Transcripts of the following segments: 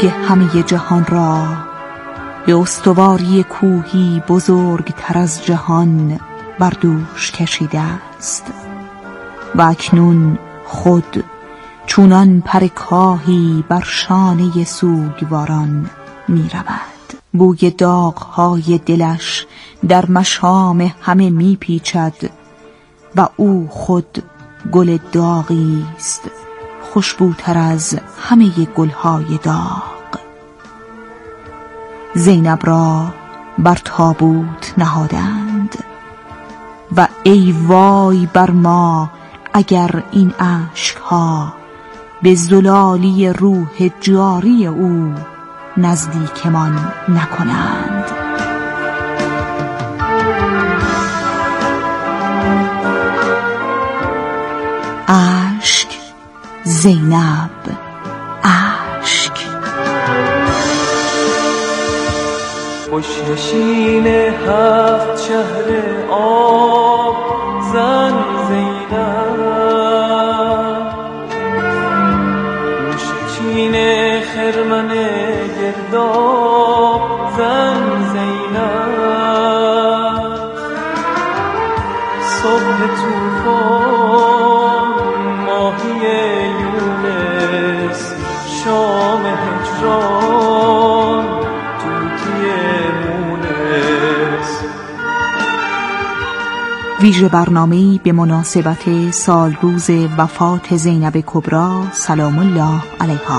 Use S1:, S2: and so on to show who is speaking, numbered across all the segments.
S1: بزرگ همه جهان را، به استواری کوهی بزرگ تر از جهان بر دوش کشیده است. و اکنون خود چونان پر کاهی بر شانه سوگواران می رود. بوی داغ‌های دلش در مشام همه می پیچد و او خود گل داغی است، خوشبوتر از همه گلهای داغ. زینب را بر تابوت نهادند و ای وای بر ما اگر این اشک‌ها به زلالی روح جاری او نزدیکمان نکنند. اشک، زینب، اشک.
S2: خوشنشین 7 شهر آب زن زینب، نوشچین خرمن گرداب زن زینب، صبح توفان ماهی یونس، شام هجران
S1: ویژه برنامه‌ای به مناسبت سالروز وفات زینب کبری سلام الله علیها.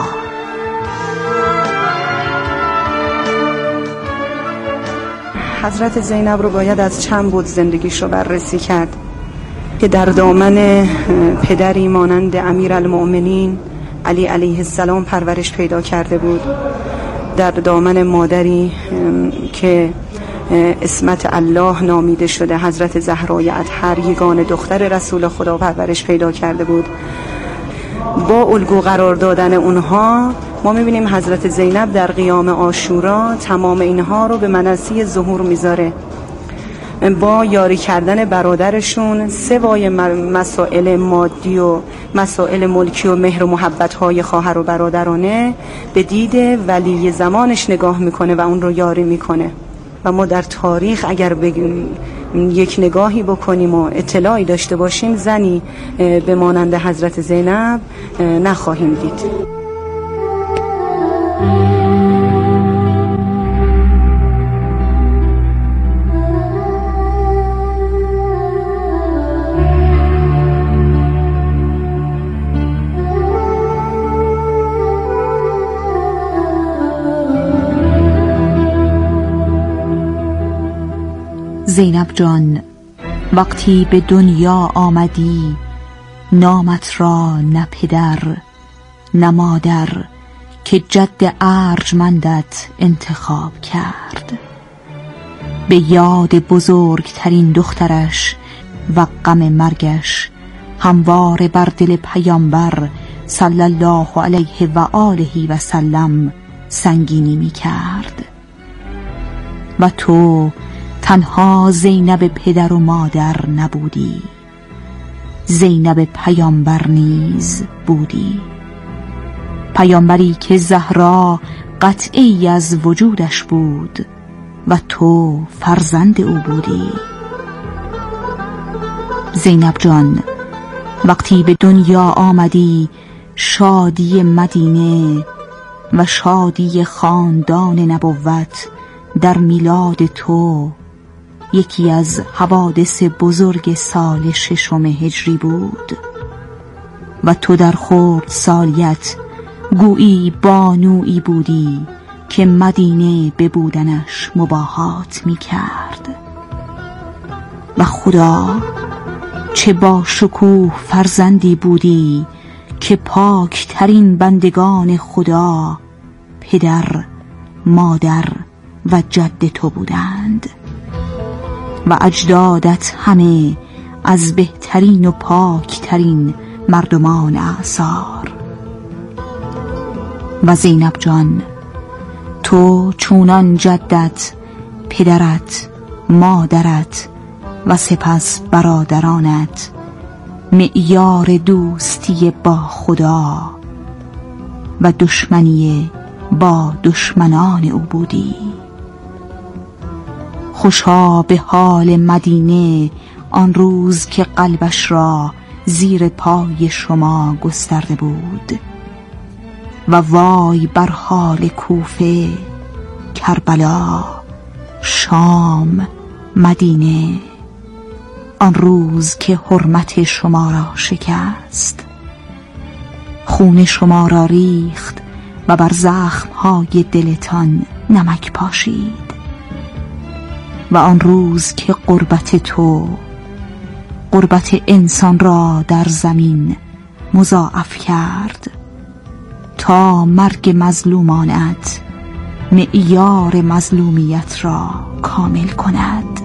S3: حضرت زینب رو باید از چند بود زندگیش رو بررسی کرد که در دامن پدری مانند امیرالمؤمنین علی علیه السلام پرورش پیدا کرده بود، در دامن مادری که اسمت الله نامیده شده حضرت زهرای اطهر یگانه دختر رسول خدا پرورش پیدا کرده بود. با الگو قرار دادن اونها ما میبینیم حضرت زینب در قیام عاشورا تمام اینها رو به منصه ظهور میذاره. با یاری کردن برادرشون سوای مسائل مادی و مسائل ملکی و مهر و محبت‌های خواهر و برادرانه به دید ولی زمانش نگاه میکنه و اون رو یاری میکنه. و ما در تاریخ اگر یک نگاهی بکنیم و اطلاعی داشته باشیم زنی به مانند حضرت زینب نخواهیم دید.
S1: زینب جان، وقتی به دنیا آمدی نامت را نه پدر نه مادر که جد ارجمندت انتخاب کرد. به یاد بزرگترین دخترش و غم مرگش همواره بر دل پیامبر صلی الله علیه و آله و سلم سنگینی می کرد. و تو تنها زینب پدر و مادر نبودی، زینب پیامبر نیز بودی، پیامبری که زهرا قطعی از وجودش بود و تو فرزند او بودی. زینب جان، وقتی به دنیا آمدی شادی مدینه و شادی خاندان نبوت در میلاد تو یکی از حوادث بزرگ سال 6 هجری بود و تو در خرد سالیت گویی بانویی بودی که مدینه به بودنش مباهات می کرد. و خدا چه با شکوه فرزندی بودی که پاک ترین بندگان خدا پدر، مادر و جد تو بودند و اجدادت همه از بهترین و پاکترین مردمان اعصار. و زینب جان، تو چونان جدت، پدرت، مادرت و سپس برادرانت معیار دوستی با خدا و دشمنی با دشمنان او بودی. خوشا به حال مدینه آن روز که قلبش را زیر پای شما گسترده بود، و وای بر حال کوفه، کربلا، شام، مدینه آن روز که حرمت شما را شکست، خون شما را ریخت و بر زخمهای دلتان نمک پاشید، و آن روز که قربت تو قربت انسان را در زمین مضاعف کرد تا مرگ مظلومانت معیار مظلومیت را کامل کند.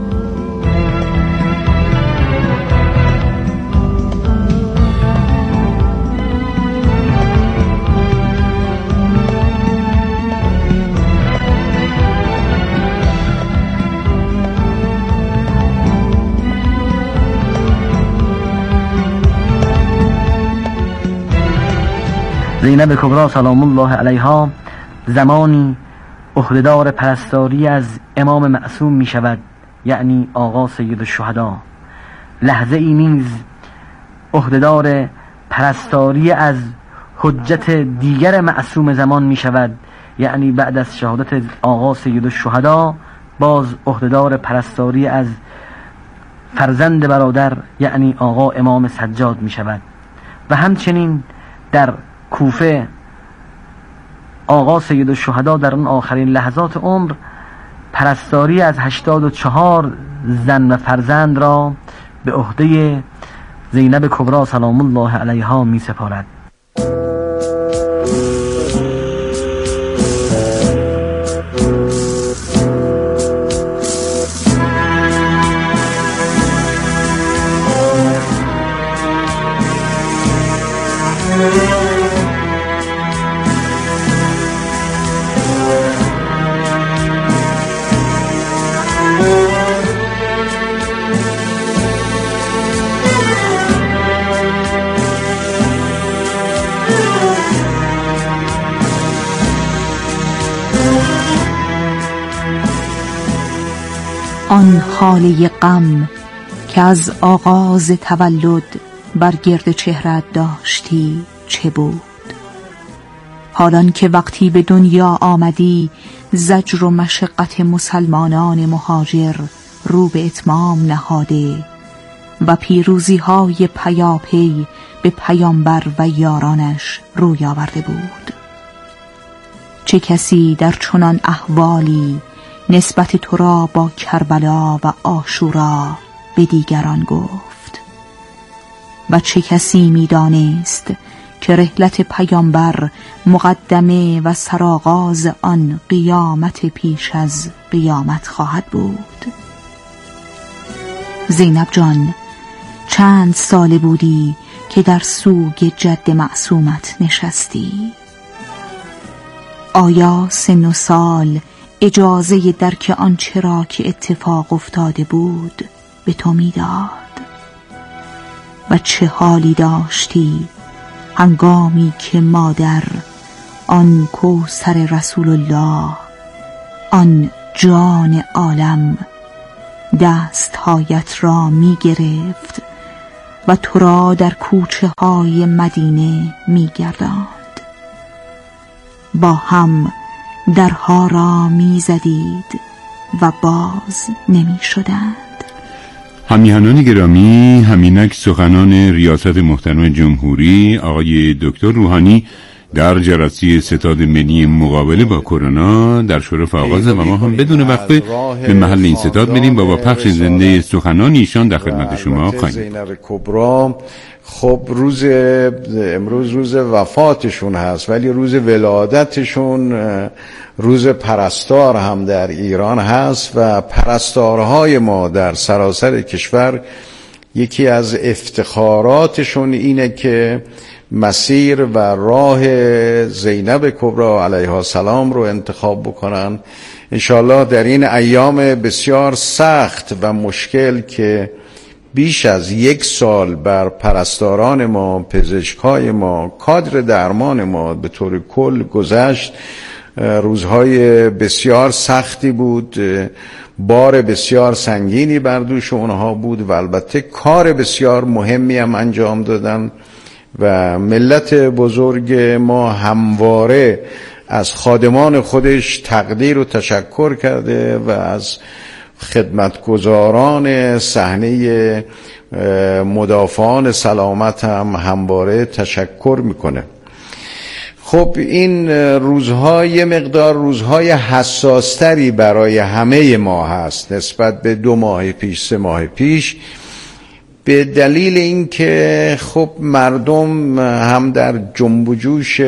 S4: زینب کبری سلام الله علیها زمانی عهدهدار پرستاری از امام معصوم می شود، یعنی آقا سید الشهدا. لحظه ای نیز عهدهدار پرستاری از حجت دیگر معصوم زمان می شود، یعنی بعد از شهادت آقا سید الشهدا باز عهدهدار پرستاری از فرزند برادر، یعنی آقا امام سجاد می شود. و همچنین در کوفه آقا سید الشهدا در اون آخرین لحظات عمر پرستاری از 84 زن و فرزند را به عهده زینب کبری سلام الله علیها می سپارد.
S1: آن حاله غم که از آغاز تولد بر گرد چهرت داشتی چه بود؟ حالان که وقتی به دنیا آمدی زجر و مشقت مسلمانان مهاجر رو به اتمام نهاده و پیروزی های پیاپی به پیامبر و یارانش روی آورده بود. چه کسی در چنان احوالی نسبت تو را با کربلا و عاشورا به دیگران گفت؟ و چه کسی می دانست که رحلت پیامبر مقدمه و سرآغاز آن قیامت پیش از قیامت خواهد بود؟ زینب جان، چند ساله بودی که در سوگ جد معصومت نشستی؟ آیا سن و سال اجازه درک آنچه را که اتفاق افتاده بود به تو میداد؟ و چه حالی داشتی هنگامی که مادر، آن کوثر رسول الله، آن جان عالم، دستهایت را می گرفت و تو را در کوچه های مدینه می گرداند؟ با هم درها را می زدید و باز نمی شدند.
S5: همیهنان گرامی، همینک سخنان ریاست محترم جمهوری آقای دکتر روحانی در جلسه ستاد ملی مقابله با کرونا در شرف آغاز و ما هم بدون وقفه به محل این ستاد میریم و با پخش زنده سخنان ایشان در خدمت شما خواهیم.
S6: زینب کبری خب امروز روز وفاتشون هست، ولی روز ولادتشون روز پرستار هم در ایران هست و پرستارهای ما در سراسر کشور یکی از افتخاراتشون اینه که مسیر و راه زینب کبری علیها السلام رو انتخاب بکنن. انشالله در این ایام بسیار سخت و مشکل که بیش از 1 سال بر پرستاران ما، پزشکای ما، کادر درمان ما به طور کل گذشت. روزهای بسیار سختی بود، بار بسیار سنگینی بر دوش اونها بود و البته کار بسیار مهمی هم انجام دادن و ملت بزرگ ما همواره از خادمان خودش تقدیر و تشکر کرده و از خدمتگزاران صحنه مدافعان سلامت هم همواره تشکر میکنه. خب این روزها یه مقدار روزهای حساستری برای همه ما هست نسبت به 2 ماه پیش 3 ماه پیش، به دلیل اینکه خب مردم هم در جنب و جوش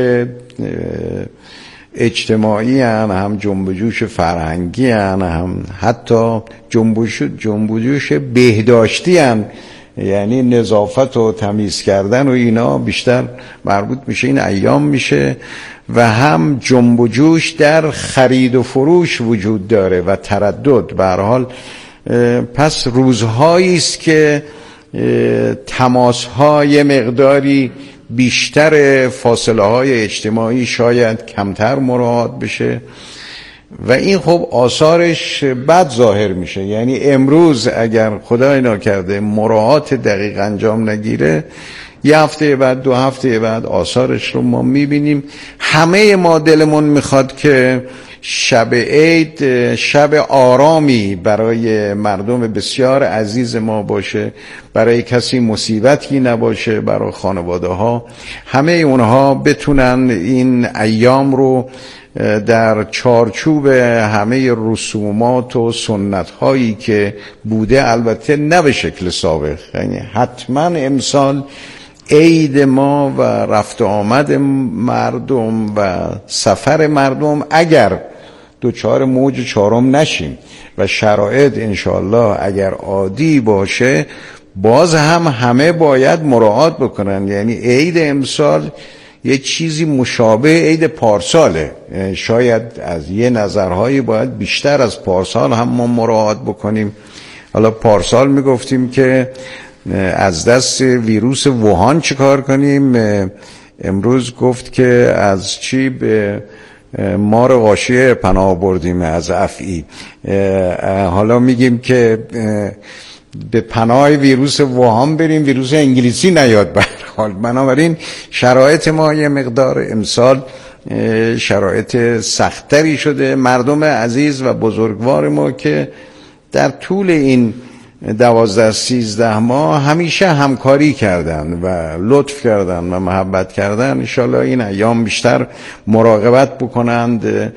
S6: اجتماعی هن، هم جنب و جوش فرهنگی هن، هم حتی جنب و جوش بهداشتی هن، یعنی نظافت و تمیز کردن و اینا بیشتر مربوط میشه این ایام میشه، و هم جنب و جوش در خرید و فروش وجود داره و تردد. به هر حال پس روزهایی است که تماس‌های مقداری بیشتر، فاصله های اجتماعی شاید کمتر مراعات بشه و این خب آثارش بد ظاهر میشه. یعنی امروز اگر خدای ناکرده مراعات دقیق انجام نگیره، 1 هفته بعد 2 هفته بعد آثارش رو ما میبینیم. همه ما دلمون میخواد که شب عید شب آرامی برای مردم بسیار عزیز ما باشه، برای کسی مصیبتی نباشه، برای خانواده ها، همه اونها بتونن این ایام رو در چارچوب همه رسومات و سنت هایی که بوده، البته نه به شکل سابق، یعنی حتما امسال عید ما و رفت آمد مردم و سفر مردم اگر دوچار موج 4 نشیم و شرایط انشالله اگر عادی باشه، باز هم همه باید مراعات بکنن. یعنی عید امسال یه چیزی مشابه عید پارساله، شاید از یه نظرهایی باید بیشتر از پارسال هم ما مراعات بکنیم. حالا پارسال میگفتیم که از دست ویروس ووهان چیکار کنیم، امروز گفت که از چی به مار غاشیه پناه بردیم، از افعی. حالا میگیم که به پناه ویروس ووهان بریم، ویروس انگلیسی نیاد به هر حال. بنابراین شرایط ما یه مقدار امسال شرایط سختری شده. مردم عزیز و بزرگوار ما که در طول این 12-13 ماه همیشه همکاری کردن و لطف کردن و محبت کردن، انشالله این ایام بیشتر مراقبت بکنند،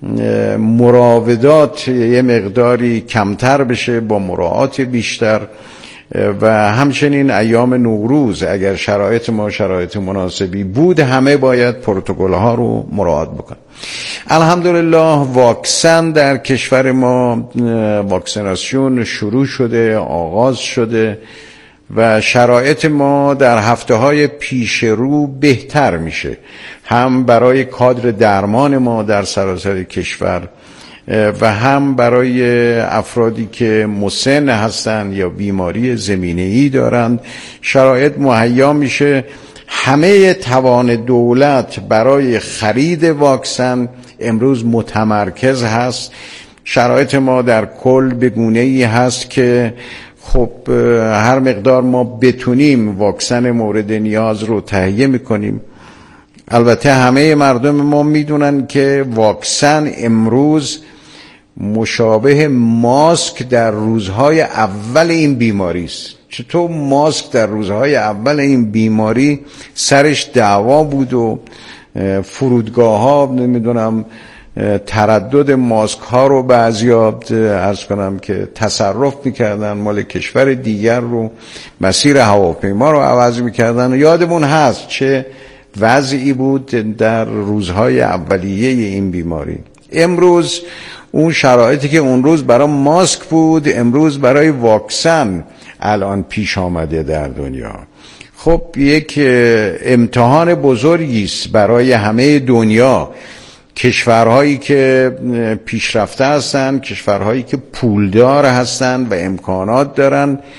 S6: مراودات یه مقداری کمتر بشه با مراعات بیشتر، و همچنین ایام نوروز اگر شرایط ما شرایط مناسبی بود، همه باید پروتکل ها رو مراعات بکنن. الحمدلله واکسن در کشور ما، واکسیناسیون شروع شده، آغاز شده و شرایط ما در هفته های پیش رو بهتر میشه، هم برای کادر درمان ما در سراسر کشور و هم برای افرادی که مسن هستند یا بیماری زمینه‌ای دارند. شرایط مهیا میشه. همه توان دولت برای خرید واکسن امروز متمرکز هست. شرایط ما در کل به گونه‌ای هست که خب هر مقدار ما بتونیم واکسن مورد نیاز رو تهیه میکنیم. البته همه مردم ما میدونن که واکسن امروز مشابه ماسک در روزهای اول این بیماری است. چطور ماسک در روزهای اول این بیماری سرش دعوا بود و فرودگاه ها نمیدونم تردد ماسک ها رو بعضیا عرض کنم که تصرف میکردن، مال کشور دیگر رو، مسیر هواپیما رو عوض میکردن. یادمون هست چه وضعی بود در روزهای اولیه این بیماری. امروز اون شرایطی که اون روز برای ماسک بود، امروز برای واکسن الان پیش آمده در دنیا. خب یک امتحان بزرگی است برای همه دنیا. کشورهایی که پیشرفته هستند، کشورهایی که پولدار هستند و امکانات دارن،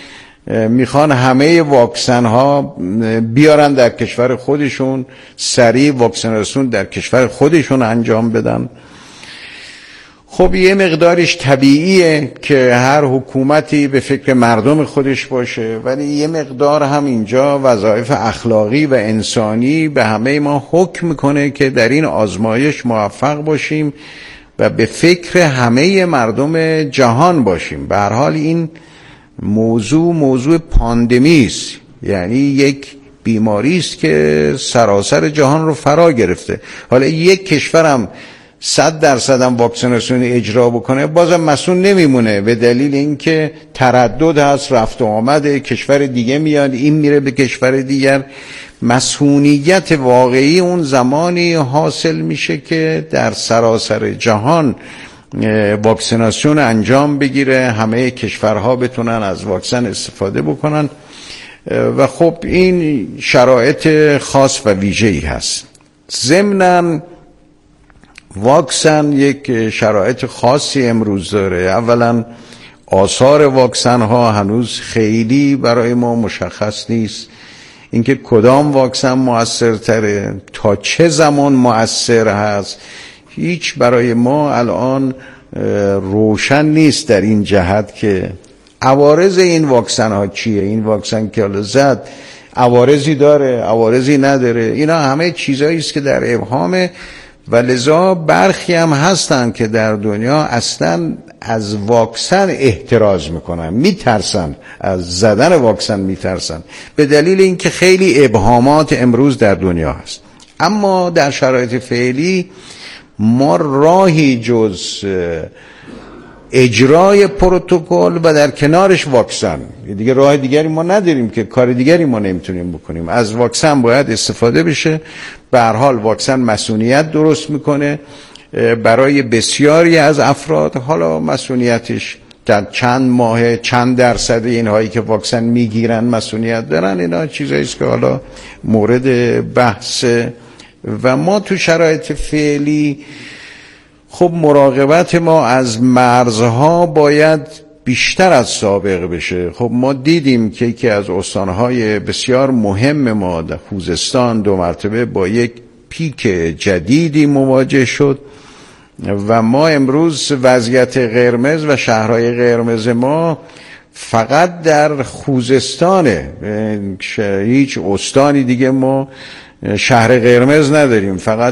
S6: میخوان همه واکسن ها بیارن در کشور خودشون، سریع واکسیناسیون در کشور خودشون انجام بدن. خب یه مقدارش طبیعیه که هر حکومتی به فکر مردم خودش باشه، ولی یه مقدار هم اینجا وظایف اخلاقی و انسانی به همه ما حکم میکنه که در این آزمایش موفق باشیم و به فکر همه مردم جهان باشیم. به هر حال این موضوع پاندمی است، یعنی یک بیماری است که سراسر جهان رو فرا گرفته. حالا یک کشورم 100% هم واکسیناسیون اجرا بکنه بازم مسئول نمیمونه، به دلیل اینکه تردد هست، رفت و آمده، کشور دیگه میاد، این میره به کشور دیگر. مسئولیت واقعی اون زمانی حاصل میشه که در سراسر جهان واکسیناسیون انجام بگیره، همه کشورها بتونن از واکسن استفاده بکنن و خب این شرایط خاص و ویژه‌ای هست. ضمناً واکسن یک شرایط خاصی امروز داره. اولا آثار واکسن ها هنوز خیلی برای ما مشخص نیست، اینکه کدام واکسن مؤثرتره، تا چه زمان مؤثر هست، هیچ برای ما الان روشن نیست در این جهت که عوارض این واکسن ها چیه. این واکسن که حالا زد عوارضی داره، عوارضی نداره، اینا همه چیزایی است که در ابهامه و لذا برخی هم هستن که در دنیا اصلا از واکسن احتراز میکنن، میترسن از زدن واکسن، میترسن به دلیل اینکه خیلی ابهامات امروز در دنیا هست. اما در شرایط فعلی ما راهی جز اجرای پروتکل و در کنارش واکسن، دیگه راه دیگری ما نداریم، که کار دیگری ما نمیتونیم بکنیم. از واکسن باید استفاده بشه. به هر حال واکسن مسئولیت درست میکنه برای بسیاری از افراد. حالا مسئولیتش در چند ماه، چند درصد اینهایی که واکسن میگیرن مسئولیت دارن، اینا چیزایی است که حالا مورد بحث. و ما تو شرایط فعلی خب مراقبت ما از مرزها باید بیشتر از سابق بشه. خب ما دیدیم که یکی از استانهای بسیار مهم ما در خوزستان 2 مرتبه با یک پیک جدیدی مواجه شد و ما امروز وضعیت قرمز و شهرهای قرمز ما فقط در خوزستانه، هیچ استانی دیگه ما شهر قرمز نداریم، فقط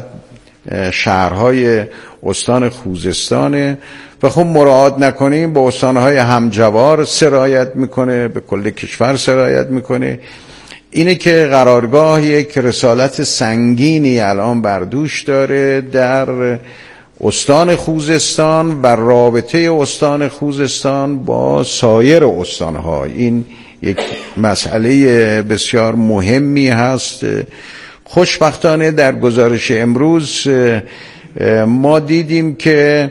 S6: شهرهای استان خوزستانه و خب مراعات نکنیم به استانهای همجوار سرایت میکنه، به کل کشور سرایت میکنه. اینه که قرارگاه یک رسالت سنگینی الان بر دوش داره در استان خوزستان و رابطه استان خوزستان با سایر استانها. این یک مسئله بسیار مهمی هست. خوشبختانه در گزارش امروز ما دیدیم که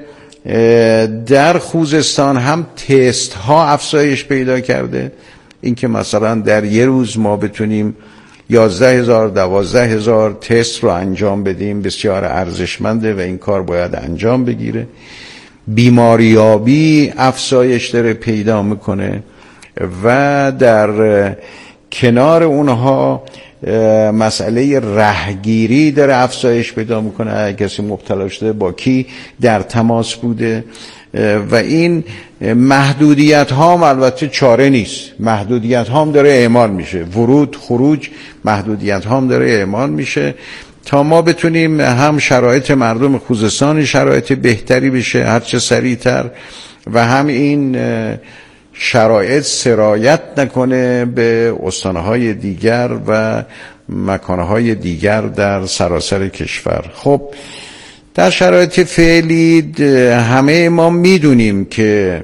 S6: در خوزستان هم تست ها افزایش پیدا کرده. اینکه مثلا در یه روز ما بتونیم 11,000 12,000 تست رو انجام بدیم بسیار ارزشمنده و این کار باید انجام بگیره. بیماریابی افزایش داره پیدا میکنه و در کنار اونها مسئله رهگیری داره افزایش پیدا میکنه. اگه کسی مبتلا شده با کی در تماس بوده و این محدودیت ها هم البته چاره نیست، محدودیت ها هم داره اعمال میشه، ورود خروج محدودیت ها هم داره اعمال میشه تا ما بتونیم هم شرایط مردم خوزستان شرایط بهتری بشه هرچه سریعتر و هم این شرایط سرایت نکنه به استانهای دیگر و مکانهای دیگر در سراسر کشور. خب در شرایط فعلی همه ما میدونیم که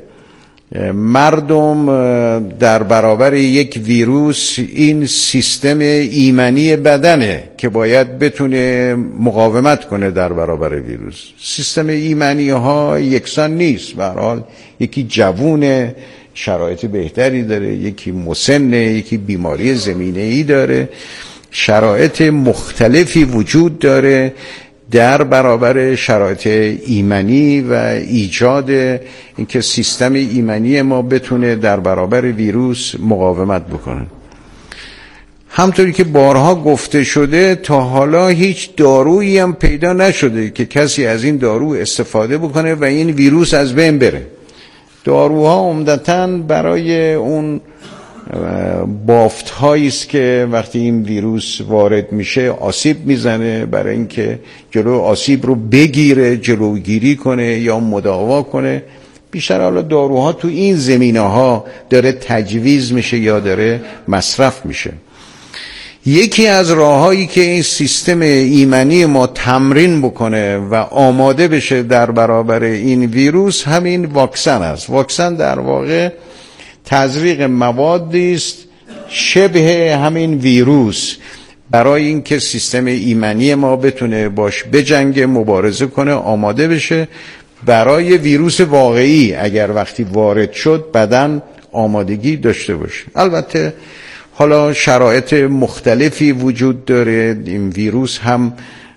S6: مردم در برابر یک ویروس این سیستم ایمنی بدنه که باید بتونه مقاومت کنه در برابر ویروس. سیستم ایمنی ها یکسان نیست، به هر حال یکی جوونه شرایط بهتری داره، یکی مسنه، یکی بیماری زمینه‌ای داره، شرایط مختلفی وجود داره. در برابر شرایط ایمنی و ایجاد اینکه سیستم ایمنی ما بتونه در برابر ویروس مقاومت بکنه. همطوری که بارها گفته شده تا حالا هیچ دارویی هم پیدا نشده که کسی از این دارو استفاده بکنه و این ویروس از بین بره. داروها عمدتاً برای اون بافت هایی است که وقتی این ویروس وارد میشه آسیب میزنه، برای اینکه جلو آسیب رو بگیره، جلوگیری کنه یا مداوا کنه. بیشتر حالا داروها تو این زمینه ها داره تجویز میشه یا داره مصرف میشه. یکی از راههایی که این سیستم ایمنی ما تمرین بکنه و آماده بشه در برابر این ویروس همین واکسن است. واکسن در واقع تزریق موادی است شبه همین ویروس برای اینکه سیستم ایمنی ما بتونه باش بجنگه، مبارزه کنه، آماده بشه برای ویروس واقعی اگر وقتی وارد شد بدن آمادگی داشته باشه. البته حالا شرایط مختلفی وجود داره، این ویروس هم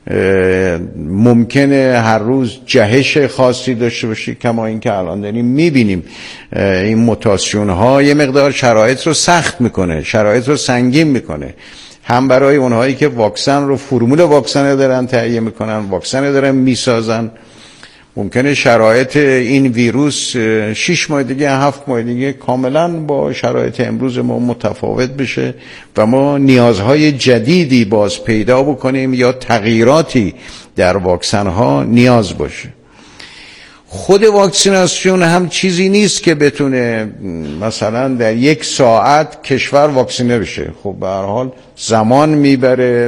S6: ممکنه هر روز جهش خاصی داشته باشه، کما اینکه الان داریم میبینیم این موتاسیون ها یه مقدار شرایط رو سخت میکنه، شرایط رو سنگین میکنه، هم برای اونهایی که واکسن رو فرمول واکسن دارن تهیه میکنن، واکسن دارن میسازن. ممکنه شرایط این ویروس 6 ماه دیگه 7 ماه دیگه کاملا با شرایط امروز ما متفاوت بشه و ما نیازهای جدیدی باز پیدا بکنیم یا تغییراتی در واکسن ها نیاز باشه. خود واکسیناسیون هم چیزی نیست که بتونه مثلا در 1 ساعت کشور واکسینه بشه. خب به هر حال زمان میبره،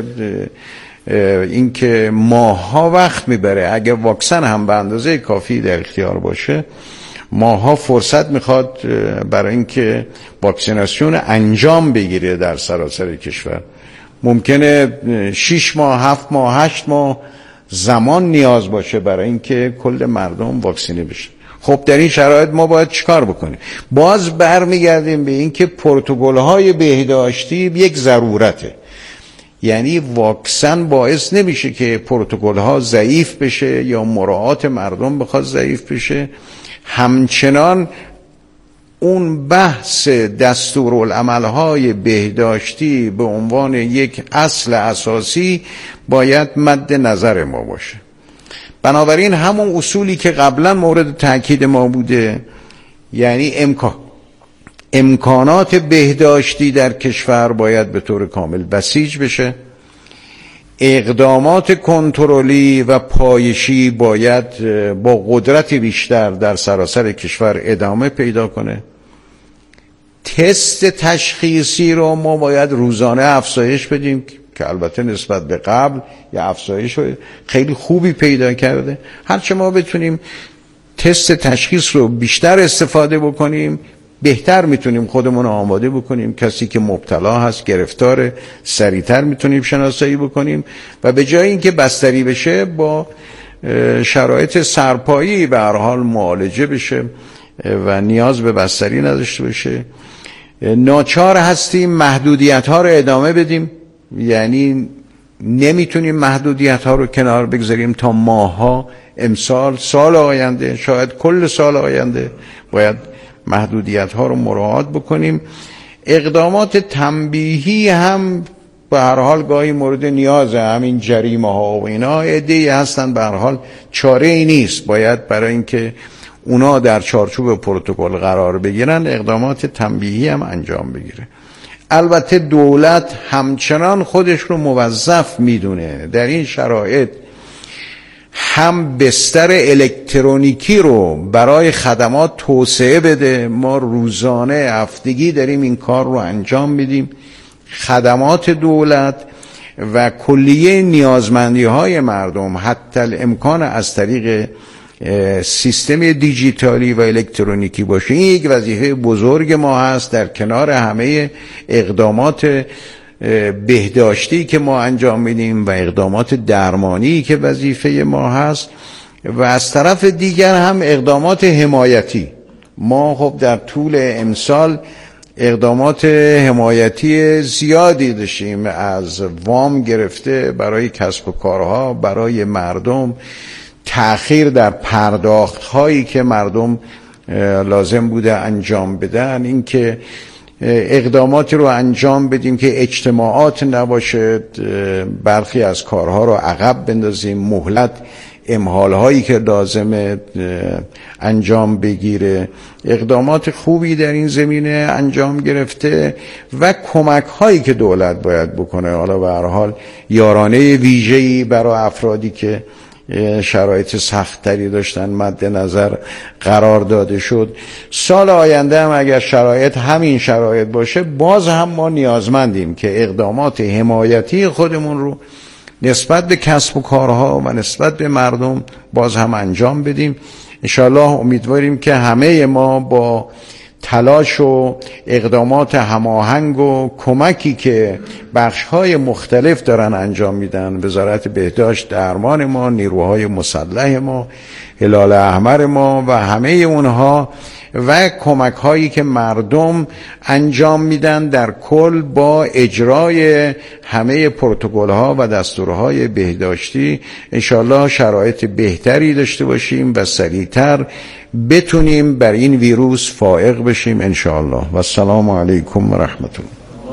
S6: اینکه ماها وقت میبره. اگه واکسن هم به اندازه کافی در اختیار باشه ماها فرصت میخواد برای اینکه واکسیناسیون انجام بگیره در سراسر کشور. ممکنه 6 ماه 7 ماه 8 ماه زمان نیاز باشه برای اینکه کل مردم واکسینه بشه. خب در این شرایط ما باید چیکار بکنیم؟ باز برمیگردیم به اینکه پروتکل‌های بهداشتی یک ضرورته. یعنی واکسن باعث نمیشه که پروتکل‌ها ضعیف بشه یا مراعات مردم بخواد ضعیف بشه. همچنان اون بحث دستورالعمل‌های بهداشتی به عنوان یک اصل اساسی باید مد نظر ما باشه. بنابراین همون اصولی که قبلا مورد تاکید ما بوده، یعنی امکانات بهداشتی در کشور باید به طور کامل بسیج بشه، اقدامات کنترلی و پایشی باید با قدرت بیشتر در سراسر کشور ادامه پیدا کنه. تست تشخیصی رو ما باید روزانه افزایش بدیم که البته نسبت به قبل یه افزایش خیلی خوبی پیدا کرده. هرچه ما بتونیم تست تشخیص رو بیشتر استفاده بکنیم بهتر میتونیم خودمون آماده بکنیم. کسی که مبتلا هست گرفتار سریعتر میتونیم شناسایی بکنیم و به جای اینکه بستری بشه با شرایط سرپایی به هر حال معالجه بشه و نیاز به بستری نداشته باشه. ناچار هستیم محدودیت ها رو ادامه بدیم، یعنی نمیتونیم محدودیت ها رو کنار بگذاریم تا ماها، امسال، سال آینده، شاید کل سال آینده باید محدودیت ها رو مراعات بکنیم. اقدامات تنبیهی هم به هر حال گاهی مورد نیازه، همین جریمه ها و اینا عده‌ای هستن، به هر حال چاره ای نیست، باید برای اینکه اونا در چارچوب پروتکل قرار بگیرن اقدامات تنبیهی هم انجام بگیره. البته دولت همچنان خودش رو موظف میدونه در این شرایط هم بستر الکترونیکی رو برای خدمات توسعه بده. ما روزانه هفتگی داریم این کار رو انجام میدیم. خدمات دولت و کلیه نیازمندی های مردم حتی الامکان از طریق سیستم دیجیتالی و الکترونیکی باشه. این یک وظیفه بزرگ ما هست در کنار همه اقدامات بهداشتی که ما انجام میدیم و اقدامات درمانی که وظیفه ما هست، و از طرف دیگر هم اقدامات حمایتی. ما خب در طول امسال اقدامات حمایتی زیادی داشتیم، از وام گرفته برای کسب و کارها، برای مردم، تأخیر در پرداخت هایی که مردم لازم بوده انجام بدن، اینکه اقداماتی رو انجام بدیم که اجتماعات نباشه، برخی از کارها رو عقب بندازیم، مهلت امهال هایی که لازم انجام بگیره. اقدامات خوبی در این زمینه انجام گرفته و کمک هایی که دولت باید بکنه، حالا به هر حال یارانه ویژه‌ای برای افرادی که شرایط سخت‌تری داشتن مد نظر قرار داده شد. سال آینده هم اگر شرایط همین شرایط باشه، باز هم ما نیازمندیم که اقدامات حمایتی خودمون رو نسبت به کسب و کارها و نسبت به مردم باز هم انجام بدیم. انشاءالله امیدواریم که همه ما با تلاش و اقدامات هماهنگ و کمکی که بخش‌های مختلف دارن انجام میدن، وزارت بهداشت درمان ما، نیروهای مسلح ما، هلال احمر ما و همه اونها و کمک‌هایی که مردم انجام میدن، در کل با اجرای همه پروتکل‌ها و دستورهای بهداشتی انشاءالله شرایط بهتری داشته باشیم و سریعتر بتونیم بر این ویروس فائق بشیم انشاءالله. و السلام علیکم و رحمت الله.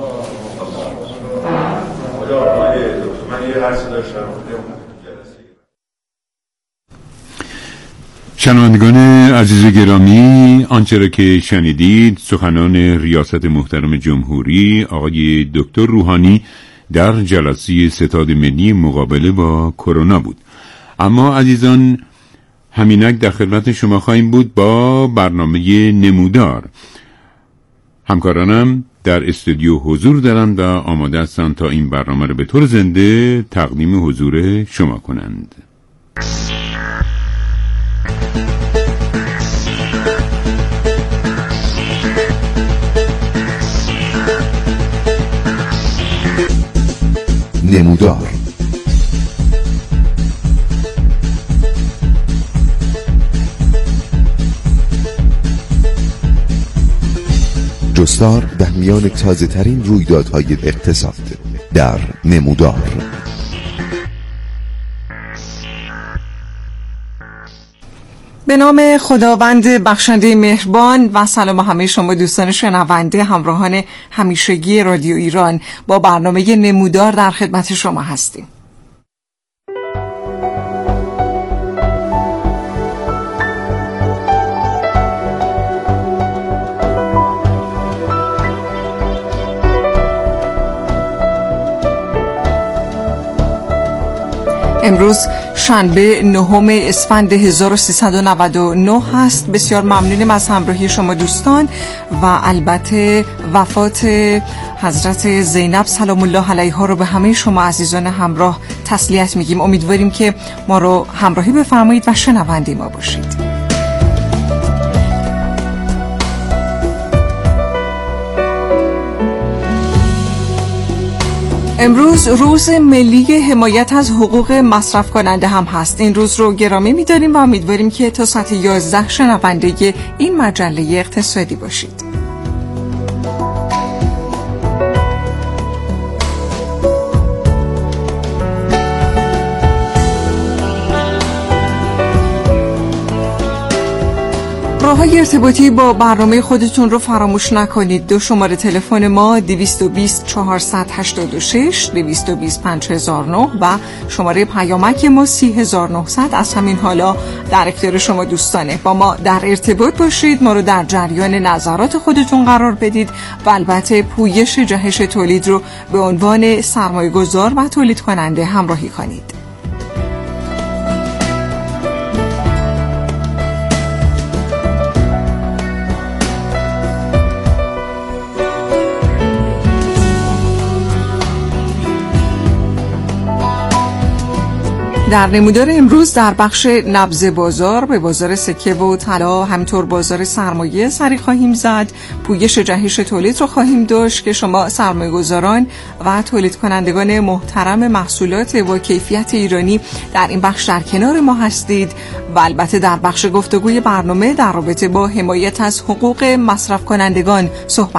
S5: شنوندگان عزیز گرامی، آنچه را که شنیدید سخنان ریاست محترم جمهوری آقای دکتر روحانی در جلسه ستاد ملی مقابله با کرونا بود. اما عزیزان، همینک در خدمت شما خواهیم بود با برنامه نمودار. همکارانم در استودیو حضور دارند و آماده هستند تا این برنامه را به طور زنده تقدیم حضور شما کنند.
S7: نمودار. جستار در میان تازه ترین رویدادهای اقتصاد در نمودار.
S8: به نام خداوند بخشنده مهربان و سلام همه شما دوستان شنونده، همراهان همیشگی رادیو ایران. با برنامه نمودار در خدمت شما هستیم. امروز شنبه 9 اسفند 1399 هست. بسیار ممنونیم از همراهی شما دوستان و البته وفات حضرت زینب سلام الله علیها رو به همه شما عزیزان همراه تسلیت میگیم. امیدواریم که ما رو همراهی بفرمایید و شنونده ما باشید. امروز روز ملی حمایت از حقوق مصرف کننده هم هست. این روز رو گرامی می‌داریم و امیدواریم که تا ساعت 11 شنونده این مجله اقتصادی باشید. راه‌های ارتباطی با برنامه خودتون رو فراموش نکنید. 2 شماره تلفن ما 220 486 220 5009 و شماره پیامک ما 30900 از همین حالا در اختیار شما دوستانه. با ما در ارتباط باشید، ما رو در جریان نظرات خودتون قرار بدید و البته پویش جهش تولید رو به عنوان سرمایه‌گذار و تولید کننده همراهی کنید. در نمودار امروز در بخش نبض بازار به بازار سکه و طلا، همینطور بازار سرمایه سری خواهیم زد. پویش جهش تولید رو خواهیم داشت که شما سرمایه‌گذاران و تولید کنندگان محترم محصولات با کیفیت ایرانی در این بخش در کنار ما هستید. و البته در بخش گفتگوی برنامه در رابطه با حمایت از حقوق مصرف کنندگان صحبت